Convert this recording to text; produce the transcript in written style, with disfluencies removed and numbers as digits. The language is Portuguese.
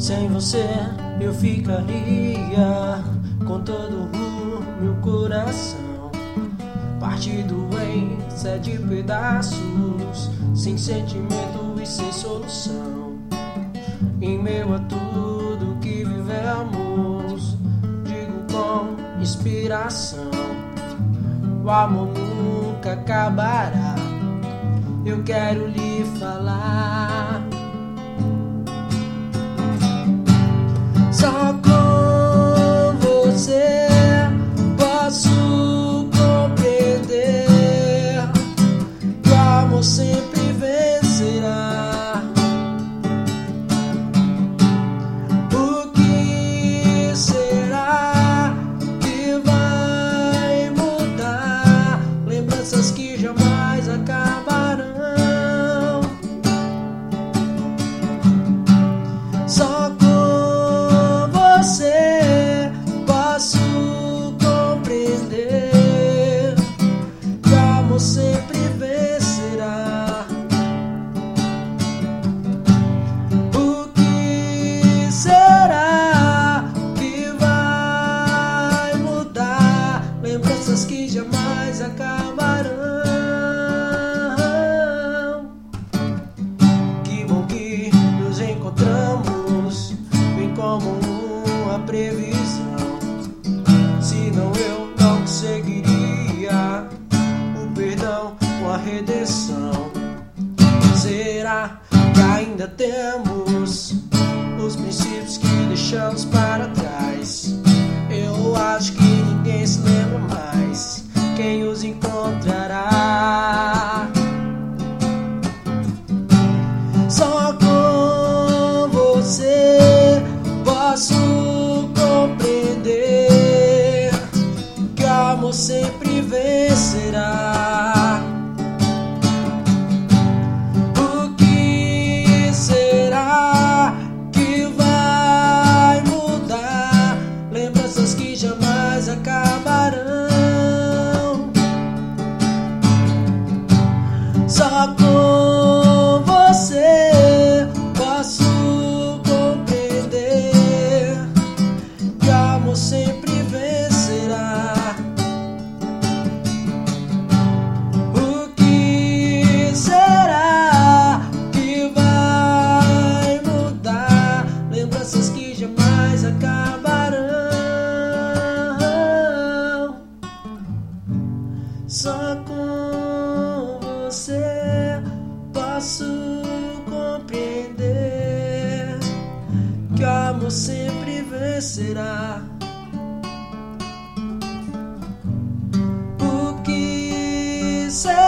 Sem você eu ficaria com todo o meu coração partido em 7 pedaços, sem sentimento e sem solução. Em meio a tudo que vivemos, digo com inspiração: o amor nunca acabará. Eu quero lhe falar, só com você posso compreender que o amor sempre vencerá. O que será que vai mudar? Lembranças que jamais acabarão. Só com você posso compreender que o amor sempre vencerá. O que será que vai mudar? Lembranças que jamais acabarão. Que bom que nos encontramos, bem como uma previsão. Senão eu não conseguiria o perdão com a redenção. Será que ainda temos os princípios que deixamos para trás? Eu acho que ninguém se lembra mais. Quem os encontrará? Só com você posso compreender que o amor sempre vencerá. O que será que vai mudar? Lembranças que jamais acabarão. Só com você posso compreender que o amor sempre vencerá. O que será que vai mudar? Lembranças que jamais acabarão. Só com você posso compreender que o amor sempre vencerá. O que será